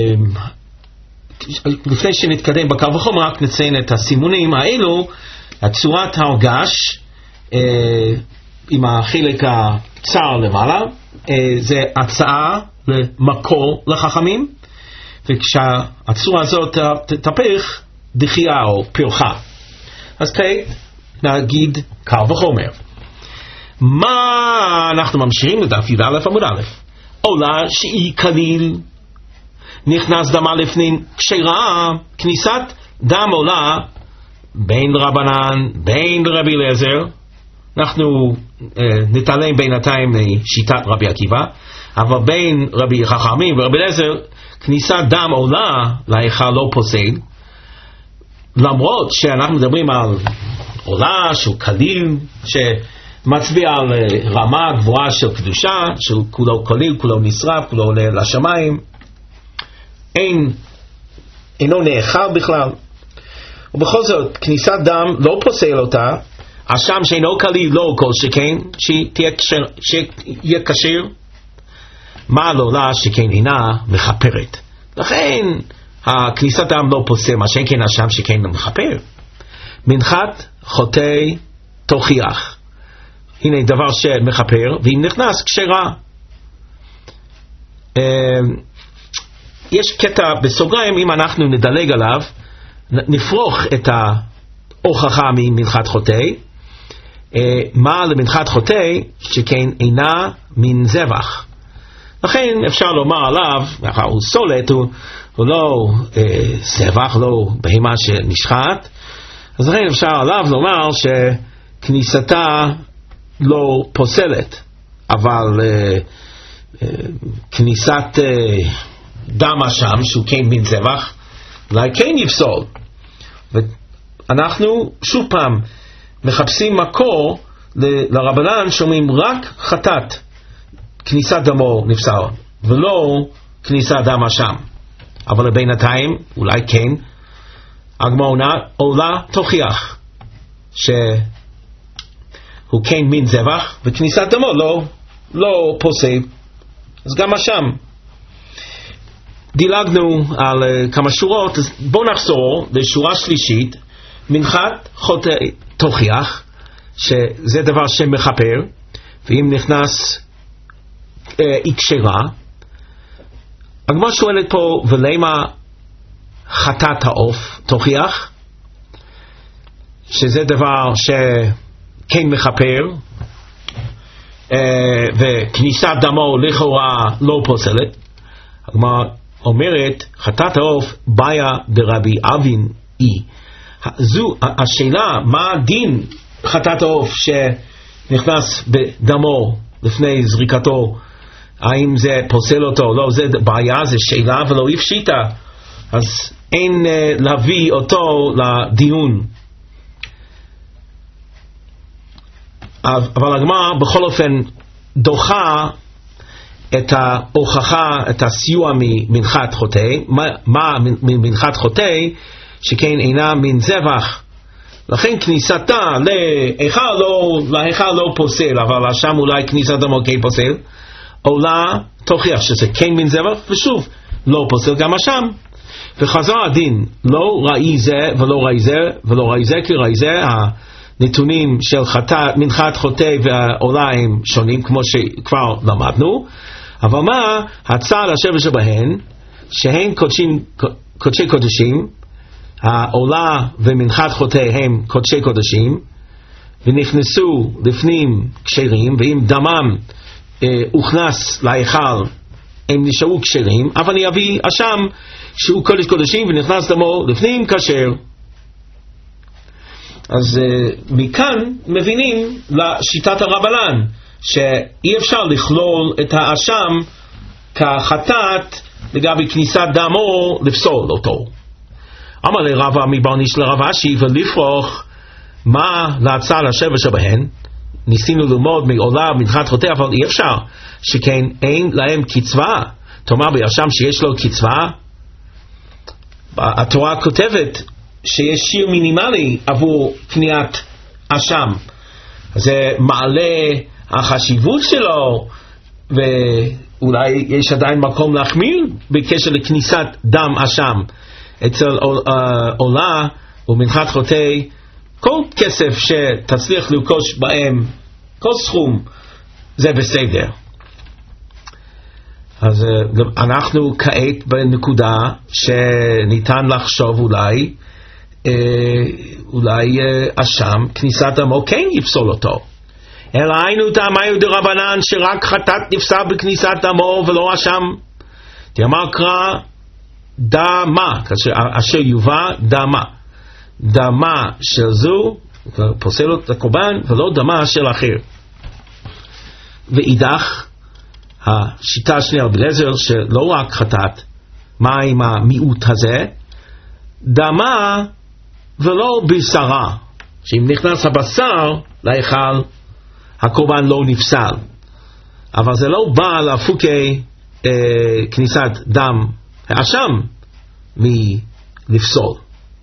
לפני שנתקדם בקל וחומר רק נציין את הסימונים האלו. הצורת ההרגש uh, עם החלק הצר למעלה uh, זה הצעה למקור לחכמים, וכשהצורה הזאת תתהפך דחייה או פרחה. אז כעת נגיד קל וחומר. מה אנחנו ממשיכים לדף י' א' עמוד א', עולה שהיא כליל נכנס דמה לפנים כשרה, כניסת דם עולה בין רבנן בין רבי אליעזר. אנחנו אה, נתעלם בינתיים לשיטת רבי עקיבא, אבל בין רבי חכמים ורבי אליעזר כניסת דם עולה להיכל לא פוסל, למרות שאנחנו מדברים על עולה שהוא כליל שמצביע על רמה גבוהה של קדושה, שהוא כולו כליל, כולו נשרף, כולו עולה לשמיים, אין, אינו נאכל בכלל. ובכל זאת כניסת דם לא פוסל אותה, אשם שאינו כליל לא כל שכן שיהיה כשר, מה לעולה שכן אינה מחפרת. לכן הכניסת דם לא פוסל, מה שכן אשם שכן מחפר. מנחת חוטא תוכיח, הנה דבר שמחפר, ואם נכנס כשרה. יש קטע בסוגריים, אם אנחנו נדלג עליו נפרוך את ההוכחה ממנחת חוטא. מה למנחת חוטא שכן אינה מן זבח, לכן אפשר לומר עליו, הוא סולת, הוא, הוא לא אה, זבח, לא בהמה שנשחט, אז לכן אפשר עליו לומר שכניסתה לא פוסלת, אבל אה, אה, כניסת אה, דם אשם שהוא כן מן זבח אולי כן יפסול. ואנחנו שוב פעם מחפשים מקור ל- לרבנן שאומרים רק חטאת כניסת דמו נפסל ולא כניסת דם אשם, אבל בינתיים אולי כן הגמרא עולה תוכיח שהוא כן מין זבח וכניסת דמו לא, לא פוסל, אז גם אשם. דילגנו על uh, כמה שורות, אז בואו נחזור לשורה שלישית. מנחת חוטא תוכיח, שזה דבר שמחפר, ואם נכנס uh, היא כשרה. הגמרא שואלת פה, ולמה חטאת העוף תוכיח, שזה דבר שכן מחפר, uh, וכניסת דמו לכאורה לא פוסלת. הגמרא אומרת חטאת העוף בעיה דרבי אבין אי. זו השאלה, מה דין חטאת העוף שנכנס בדמו לפני זריקתו, האם זה פוסל אותו? לא, זה בעיה, זה שאלה ולא הפשיטה, אז אין uh, להביא אותו לדיון. אבל הגמרא בכל אופן דוחה את ההוכחה, את הסיוע ממנחת חוטא. מה, מה מנחת חוטא? שכן אינה מן זבח, לכן כניסתה להיכל לא, להיכל לא פוסל, אבל שם אולי כניסת דמו כן פוסל, עולה תוכיח שזה כן מן זבח, ושוב לא פוסל גם השם. וחזר הדין לא ראי זה ולא ראי זה ולא ראי זה כי ראי זה. הנתונים של חטאת, מנחת חוטא והעולה הם שונים כמו שכבר למדנו, אבל מה הצער אשר שבהן שהן קודשים, קודשי קודשים, העולה ומנחת חוטא הם קודשי קודשים ונכנסו לפנים כשרים, ואם דמם אה, הוכנס להיכל הם נשארו כשרים, אבל אני אביא אשם שהוא קודש קודשים ונכנס דמו לפנים כשר. אז uh, מכאן מבינים לשיטת הרבנן שאי אפשר לכלול את האשם כחטאת לגבי כניסת דמו לפסול אותו. אמר לרבא מברניש לרב אשי ולפרוך מה להצעה לשבע שבהן. ניסינו ללמוד מעולה מנחת חוטא, אבל אי אפשר שכן אין להם קצבה. תאמר באשם שיש לו קצבה. התורה כותבת שיש שיר מינימלי עבור קניית אשם, זה מעלה החשיבות שלו, ואולי יש עדיין מקום להחמיר בקשר לכניסת דם אשם. אצל עולה ומנחת חוטא כל כסף שתצליח לרכוש בהם, כל סכום, זה בסדר. אז אנחנו כעת בנקודה שניתן לחשוב אולי אולי אשם כניסת דמו כן יפסול אותו. אלא היינו תאמיו דרבנן שרק חטאת נפסל בכניסת דמו ולא אשם. תאמר קרא דמה, אשר יובא דמה, דמה של זו פוסל את הקורבן ולא דמה של אחר. ואידך השיטה השנייה רבי אליעזר שלא רק חטאת, מה עם המיעוט הזה? דמה ולא בשרה, שאם נכנס הבשר להיכל הקורבן לא נפסל, אבל זה לא בא להפוקי אה, כניסת דם האשם מלפסול.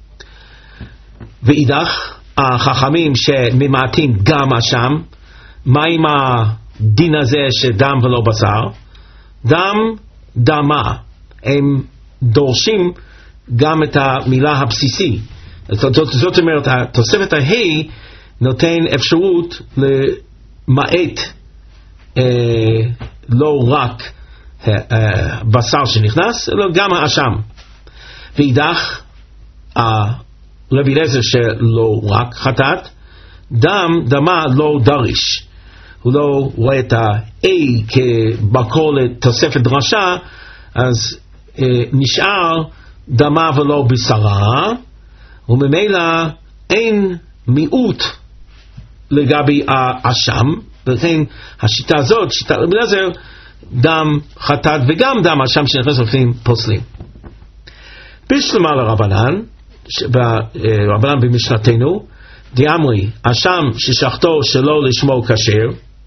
ואידך החכמים שממעטים גם אשם, מה עם הדין הזה שדם ולא בשר? דם דמה, הם דורשים גם את המילה הבסיסי. זאת, זאת אומרת התוספת ההי נותן אפשרות למעט אה, לא רק אה, בשר שנכנס אלא גם האשם. ואידך רבי אליעזר שלא רק חטאת, דם דמה לא דריש, הוא לא רואה את ה-A כבקור לתוספת דרשה, אז אה, נשאר דמה ולא בשרה, וממילא אין מיעוט לגבי האשם. ולכן השיטה הזאת, שיטת רבי אליעזר, דם חטאת וגם דם אשם שנכנס לפנים פוסלים. בשלמה לרבנן, רבנן במשנתנו, דאמרי אשם ששחטו שלא לשמו כשר,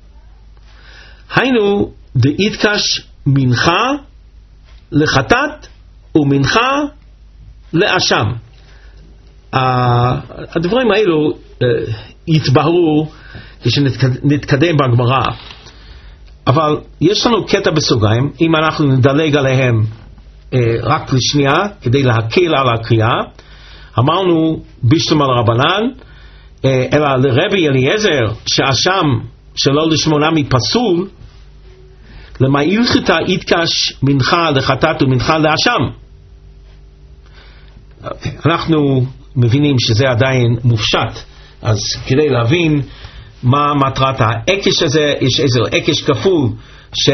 היינו דאיתקש מנחה לחטאת ומנחה לאשם. הדברים האלו יתבהרו כשנתקדם בגמרא, אבל יש לנו קטע בסוגריים, אם אנחנו נדלג עליהם רק לשנייה כדי להקל על הקריאה. אמרנו בשלמה לרבנן, אלא לרבי אליעזר שאשם שלא לשמונה מפסול, למה הלכתה יתקש מנחה לחטאת ומנחה לאשם. אנחנו מבינים שזה עדיין מופשט, אז כדי להבין מה מטרת העקש הזה, יש איזה עקש כפול ש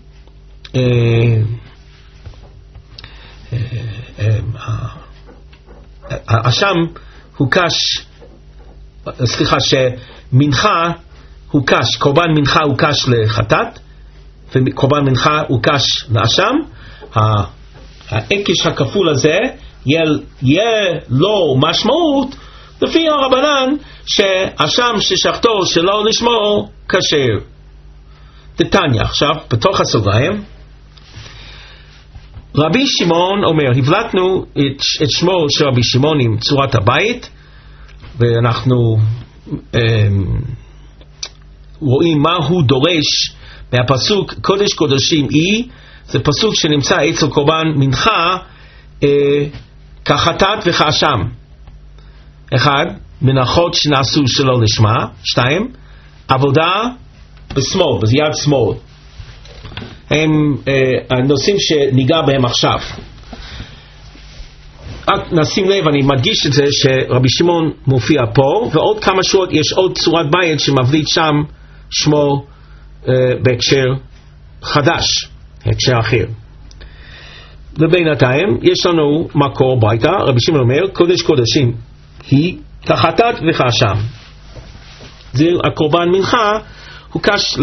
האשם הוקש, סליחה, שמנחה הוקש, קורבן מנחה הוקש לחטאת וקורבן מנחה הוקש לאשם. העקש הכפול הזה יהיה לו משמעות לפי הרבנן שאשם ששחטו שלא לשמו כשר. תתניא עכשיו בתוך הסוגריים, רבי שמעון אומר, הבלטנו את, את שמו של רבי שמעון עם צורת הבית, ואנחנו רואים מה הוא דורש מהפסוק קודש קודשים היא, זה פסוק שנמצא אצל קורבן מנחה כחטאת וכאשם. אחד, מנחות שנעשו שלא לשמה. שתיים, עבודה בשמאל, ביד שמאל. הם הנושאים שניגע בהם עכשיו. נשים לב, אני מדגיש את זה שרבי שמעון מופיע פה, ועוד כמה שורות יש עוד צורת בית שמבליט שם שמו אה, בהקשר חדש, בהקשר אחר. ובינתיים יש לנו מקור ביתה, רבי שמעון אומר קודש קודשים היא כחטאת וכאשם. זה הקורבן מנחה הוקש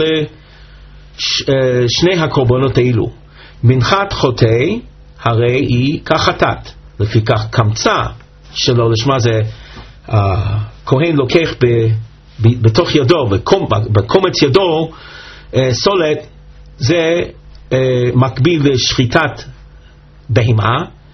לשני הקורבנות האלו. מנחת חוטא הרי היא כחטאת, לפיכך קמצא שלא לשמה זה הכהן לוקח ב, ב, בתוך ידו, בקומ, בקומץ ידו סולת, זה מקביל לשחיטת בהמה,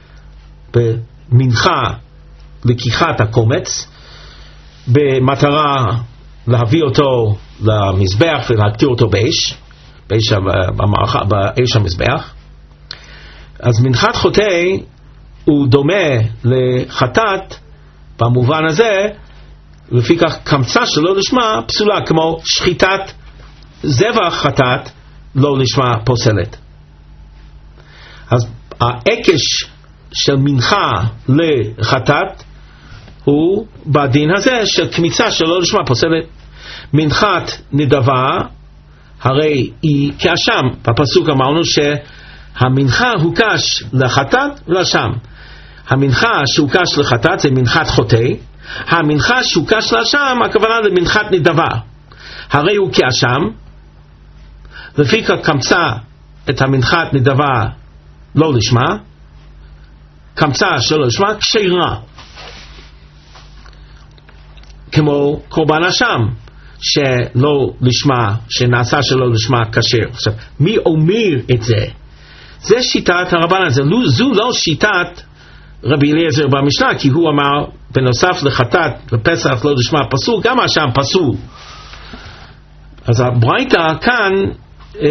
במנחה לקיחת הקומץ במטרה להביא אותו למזבח ולהקטיר אותו באש, באש, באש המזבח. אז מנחת חוטא הוא דומה לחטאת במובן הזה, לפיכך קמצא שלא לשמה פסולה, כמו שחיטת זבח חטאת לא לשמה פוסלת. אז העקש של מנחה לחטאת הוא בדין הזה של קמיצה שלא לשמה פוסלת. מנחת נדבה הרי היא כאשם, בפסוק אמרנו שהמנחה הוקש לחטאת ולשם. המנחה שהוקש לחטאת זה מנחת חוטא, המנחה שהוקש לשם הכוונה למנחת נדבה, הרי הוא כאשם, לפיכך קמצא את המנחת נדבה לא לשמה, קמצא שלא לשמה כשרה, כמו קורבן אשם שלא לשמה, שנעשה שלא לשמה כשר. עכשיו, מי אומר את זה? זה שיטת הרבנן, זו לא שיטת רבי אליעזר במשנה, כי הוא אמר בנוסף לחטאת ופסח לא לשמה פסול, גם אשם פסול. אז הברייתא כאן אה,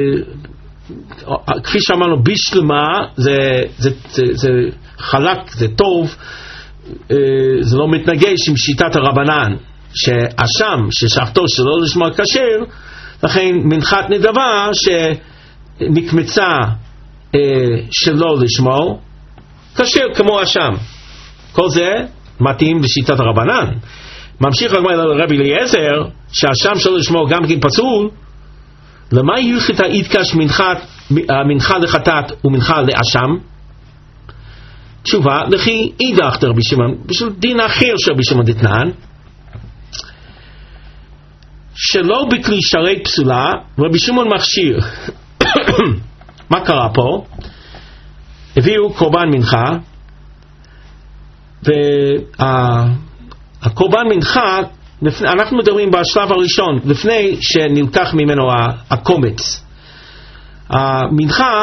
כפי שאמרנו בשלמה זה, זה, זה, זה חלק, זה טוב, אה, זה לא מתנגש עם שיטת הרבנן שאשם ששחטו שלא לשמה כשר, לכן מנחת נדבה שנקמצה אה, שלא לשמו כשר כמו אשם. כל זה מתאים לשיטת הרבנן. ממשיך רבי אליעזר שהאשם שלא לשמו גם כן פסול. למה הלכת איתקש מנחה לחטאת ומנחה לאשם? תשובה, לכי אידך דרבי שמעון, בשביל דין אחר של רבי שמעון דתנן, שלא בכלי שרת פסולה רבי שמעון מכשיר. מה קרה פה? הביאו קורבן מנחה, והקורבן מנחה, אנחנו מדברים בשלב הראשון, לפני שנלקח ממנו הקומץ. המנחה,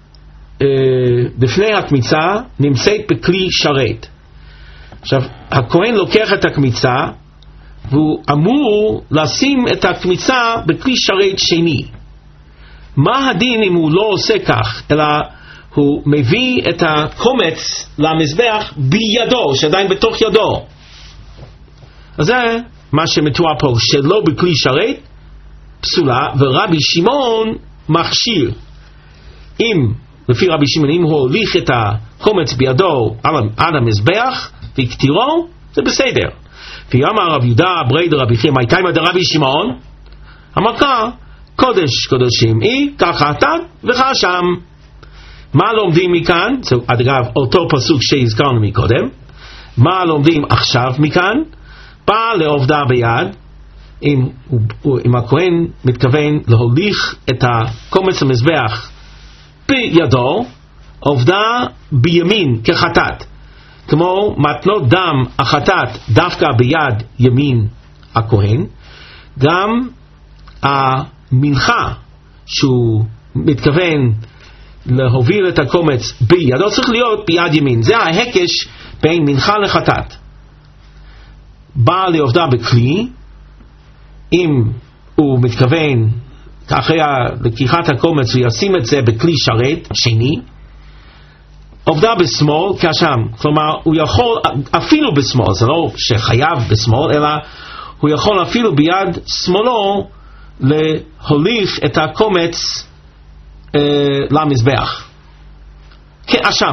לפני הקמיצה, נמצאת בכלי שרת. עכשיו, הכהן לוקח את הקמיצה, והוא אמור לשים את הקמיצה בכלי שרת שני. מה הדין אם הוא לא עושה כך, אלא הוא מביא את הקומץ למזבח בידו, שעדיין בתוך ידו? אז זה מה שמתואר פה, שלא בכלי שרת פסולה, ורבי שמעון מכשיר. אם, לפי רבי שמעון, אם הוא הוליך את הקומץ בידו עד המזבח והקטירו, זה בסדר. ויאמר רב יהודה ברי דרבי חייא מאיתמר דרבי שמעון, אמר קודש קודשים היא כחטאת וכאשם. מה לומדים מכאן? זה אגב אותו פסוק שהזכרנו מקודם. מה לומדים עכשיו מכאן? בא לעובדה ביד, אם, אם הכהן מתכוון להוליך את הקומץ המזבח בידו, עובדה בימין כחטאת, כמו מתנות דם החטאת דווקא ביד ימין הכהן. גם המנחה שהוא מתכוון להוביל את הקומץ בידו צריך להיות ביד ימין. זה ההקש בין מנחה לחטאת. בא לעובדה בכלי, אם הוא מתכוון אחרי לקיחת הקומץ הוא ישים את זה בכלי שרת שני, עובדה בשמאל כאשם, כלומר הוא יכול אפילו בשמאל, זה לא שחייב בשמאל, אלא הוא יכול אפילו ביד שמאלו להוליך את הקומץ אה, למזבח כאשם.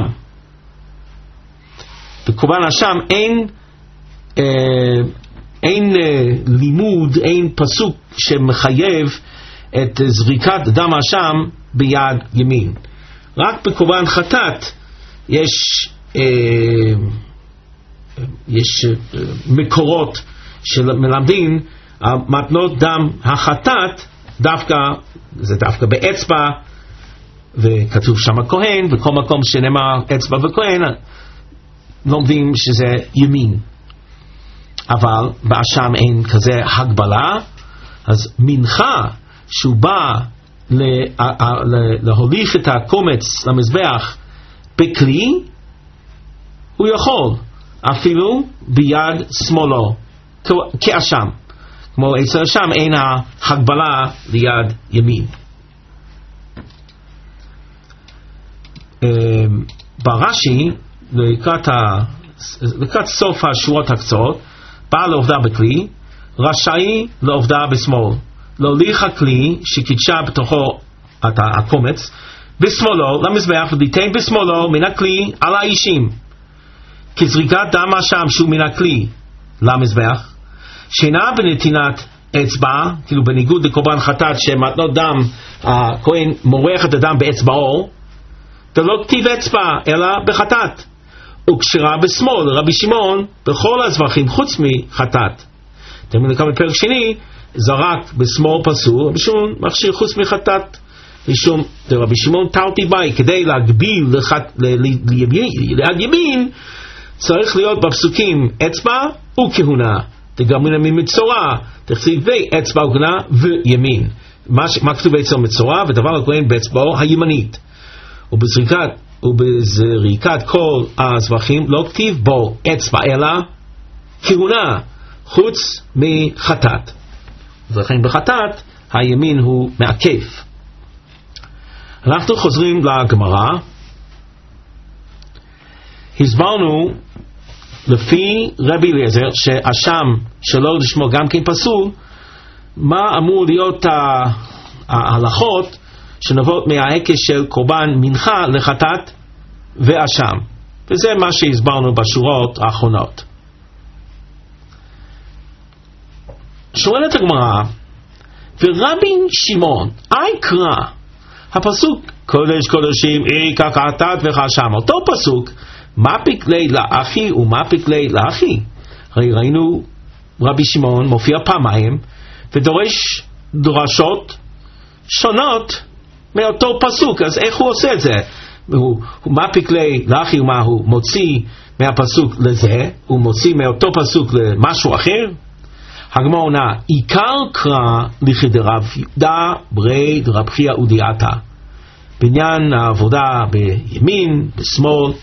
בקורבן אשם אין אה, אין אה, לימוד, אין פסוק שמחייב את זריקת דם אשם ביד ימין. רק בקורבן חטאת יש אה, יש אה, מקורות שמלמדים מתנות דם החטאת דווקא, זה דווקא באצבע, וכתוב שם הכהן, בכל מקום שנאמר אצבע וכהן לומדים שזה ימין. אבל באשם אין כזה הגבלה, אז מנחה שהוא בא להוליך את הקומץ למזבח בכלי, הוא יכול אפילו ביד שמאלו כאשם, כמו אצל אשם אין ההגבלה ליד ימין. ברש"י לקראת, לקראת סוף השורות הקצרות בא לעובדה בכלי, רשאי לעובדה בשמאל, להוליך הכלי שקידשה בתוכו את הקומץ בשמאלו למזבח, וליתן בשמאלו מן הכלי על האישים כזריקת דם אשם שהוא מן הכלי למזבח, שאינה בנתינת אצבע, כאילו בניגוד לקורבן חטאת שמתנות דם הכהן מורח את הדם באצבעו, ולא כתיב אצבע אלא בחטאת, וכשרה בשמאל רבי שמעון בכל הזבחים חוץ מחטאת. תמיד לכמה פרק שני זרק בשמאל פסול, רבי שמעון מכשיר חוץ מחטאת, משום רבי שמעון תרתי באי, כדי להגביל ליד ימין צריך להיות בפסוקים אצבע וכהונה, תגמרינן ממצורע, תכתיב אצבע וכהונה וימין. מה, מה כתוב אצל מצורע? ודבר הכהן באצבעו הימנית, ובזריקת ובזריקת כל הזבחים לא כתיב בו אצבע אלא כהונה חוץ מחטאת. לכן בחטאת הימין הוא מעכב. אנחנו חוזרים לגמרא. הסברנו לפי רבי אליעזר שאשם שלא לשמו גם כן פסול, מה אמור להיות ההלכות שנובעות מההקש של קורבן מנחה לחטאת ואשם, וזה מה שהסברנו בשורות האחרונות. שואלת הגמרא, ורבי שמעון אי קרא הפסוק קודש קודשים אי כחטאת וכאשם, אותו פסוק מה פקלי לאחי ומה פקלי לאחי? הרי ראינו רבי שמעון מופיע פעמיים ודורש דרשות שונות מאותו פסוק, אז איך הוא עושה את זה? הוא, הוא מה פקלי לאחי ומה הוא מוציא מהפסוק לזה, הוא מוציא מאותו פסוק למשהו אחר? הגמרא עונה, עיקר קרא לכדרב יהודה ברי דרב חייא ודעתה, בעניין העבודה בימין, בשמאל,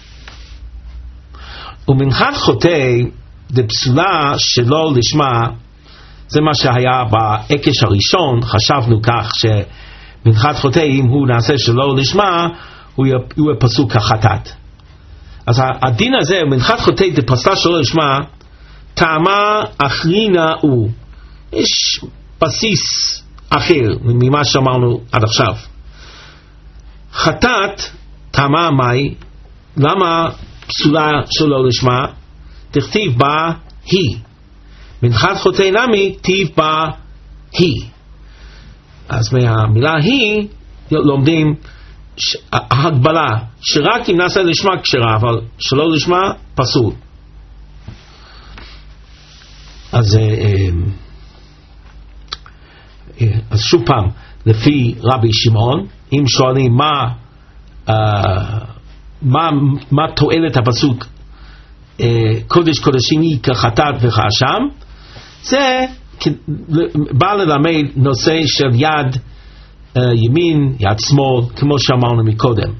ומנחת חוטא דפסולה שלא לשמה, זה מה שהיה בהקש הראשון, חשבנו כך שמנחת חוטא אם הוא נעשה שלא לשמה הוא יהיה פסוק כחטאת. אז הדין הזה, מנחת חוטא דפסלה שלא לשמה, טעמה אחרינה הוא, יש בסיס אחר ממה שאמרנו עד עכשיו. חטאת טעמה מאי, למה פסולה שלא לשמה? תכתיב בה היא, מנחת חוטא נמי כתיב בה היא. אז מהמילה היא לומדים ההגבלה שרק אם נעשה לשמה כשרה, אבל שלא לשמה פסול. אז אז שוב פעם, לפי רבי שמעון, אם שואלים מה מה מה תועלת הפסוק קודש קודשים היא כחטאת וכאשם, זה בא ללמד נושא של יד ימין, יד שמאל, כמו שאמרנו מקודם.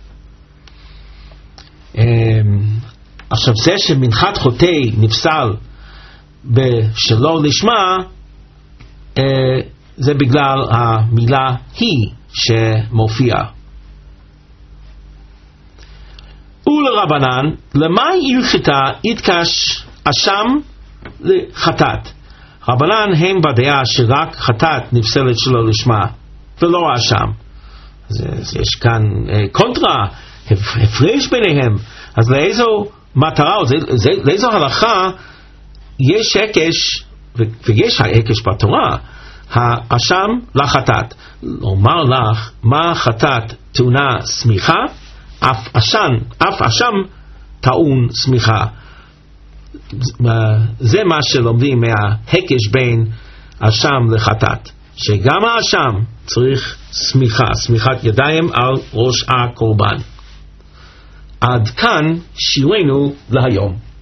עכשיו זה שמנחת חוטא נפסל בשלא לשמה, אה, זה בגלל המילה היא שמופיעה. ולרבנן, למה הלכתה יתקש אשם לחטאת? רבנן הם בדעה שרק חטאת נפסלת שלא לשמה, ולא אשם. אז, אז יש כאן אה, קונטרה, הפרש ביניהם. אז לאיזו מטרה, זה, זה, לאיזו הלכה יש הקש, ויש ההקש בתורה, האשם לחטאת. לומר לך, מה חטאת טעונה סמיכה? אף אשם, אף אשם טעון סמיכה. זה מה שלומדים מההקש בין אשם לחטאת, שגם האשם צריך סמיכה, סמיכת ידיים על ראש הקורבן. עד כאן שירנו להיום.